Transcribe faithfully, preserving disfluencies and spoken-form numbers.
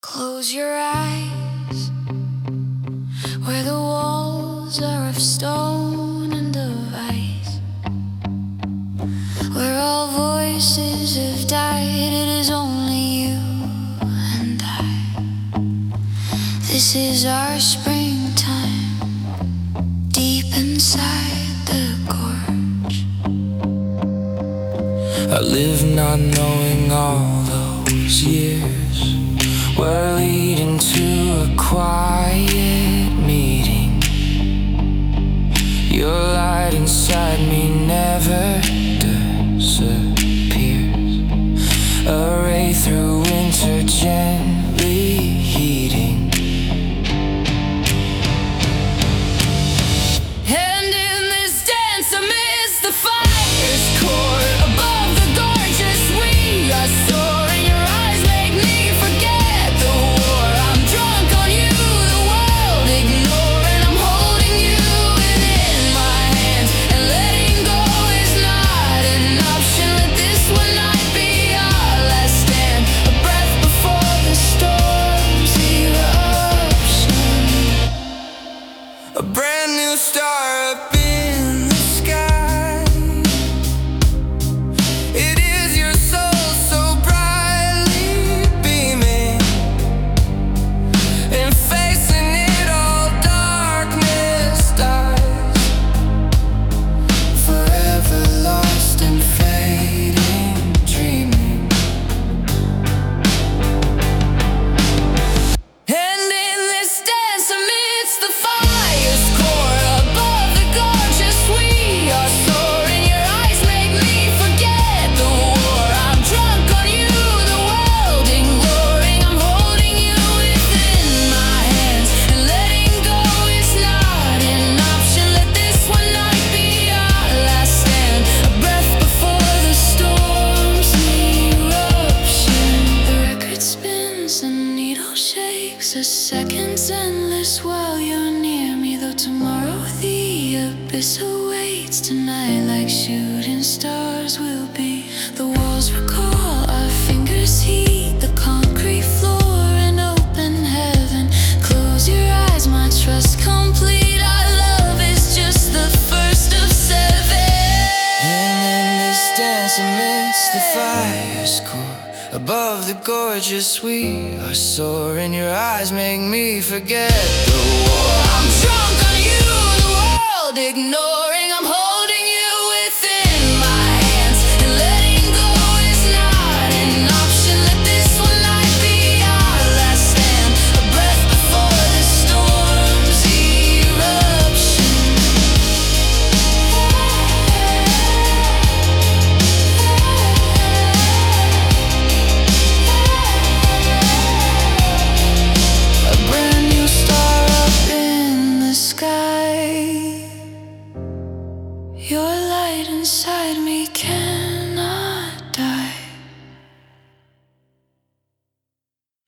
Close your eyes, where the walls are of stone and of ice, where all voices have died. It is only you and I. This is our springtime, deep inside the gorge. I live not knowing all those years were leading to a quiet meeting. Your light inside me never disappears, a ray through winter gently heating. And in this dance amidst the fire's core, above the gorgeous we are soaring. Your eyes make me forget the war. I'm drunk on you, the world ignoring. I'm holding you within my hands, and letting go is not an option. Let this one night be our last stand, a breath before the storm's eruption. A brand new star up in the sky. It is your soul so brightly beaming, and facing it all darkness dies, forever lost and fading, dreaming. And in this dance amidst the fire's core, above the gorgeous we are soaring. Your eyes make me forget the war. I'm drunk on you, the world ignoring. I'm holding you within my hands, and letting go is not an option. Let this one night be our last stand, a breath before the storm's eruption. The record spins, the needle shakes, a second's endless while you're near me. Though tomorrow the abyss awaits, tonight like shooting stars will be. The walls recall, our fingers heat the concrete floor, an open heaven. Close your eyes, my trust complete. Our love is just the first of seven. And in this dance amidst the fire's core, above the gorgeous we are soaring. Your eyes make me forget the war. I'm drunk on you, the world ignoring. I'm holding you within my hands, and letting go is not an option. Let this one night be our last stand, a breath before the storm's eruption. A brand new star up in the sky. Your light inside me can